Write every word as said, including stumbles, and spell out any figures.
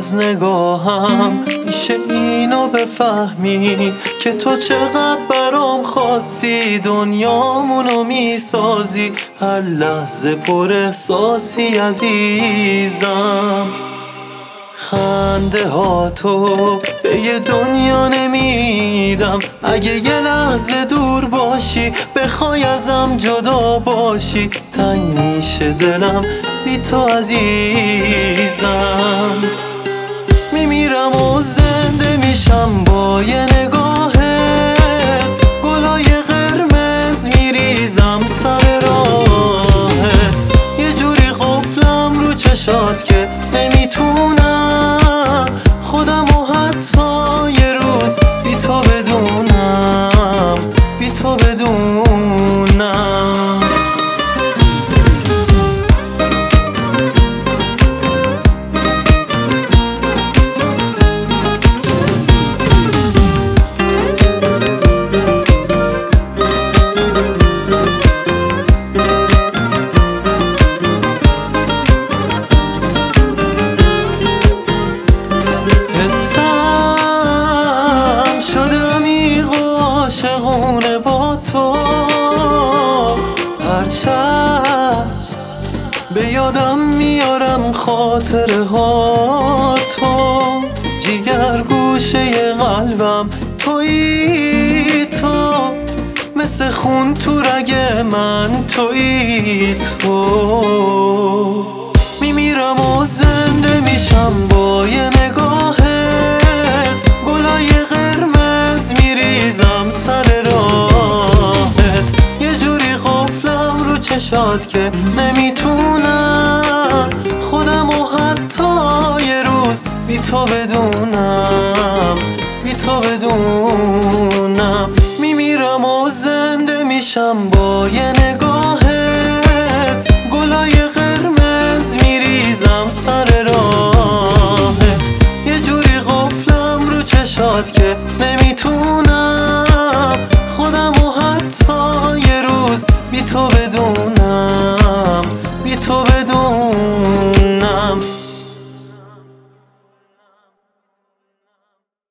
از نگاهم میشه اینو بفهمی که تو چقدر برام خاصی، دنیامونو میسازی، هر لحظه پر احساسی عزیزم. خنده ها تو به یه دنیا نمیدم، اگه یه لحظه دور باشی بخوای ازم جدا باشی، تنگ میشه دلم بی تو عزیزم. میمیرم و زنده میشم با یه نگاهت، گلای قرمز میریزم سر راهت، یه جوری قفلم رو چشات که نمیتونم خودم و حتی یه روز بی تو بدونم، بی تو بدونم. حسم شده عمیق و عاشقونه با تو، هر شب به یادم میارم خاطره ها تو، جیگر گوشه قلبم تویی تو، مثل خون تو رگ من تویی تو. میمیرم و زنده میشم با یه نگاهت، گلای قرمز میریزم سر راهت، یه جوری قفلم رو چشات که نمیتونم خودم و حتی یه روز بی تو بدونم، بی تو بدونم. میمیرم و زنده میشم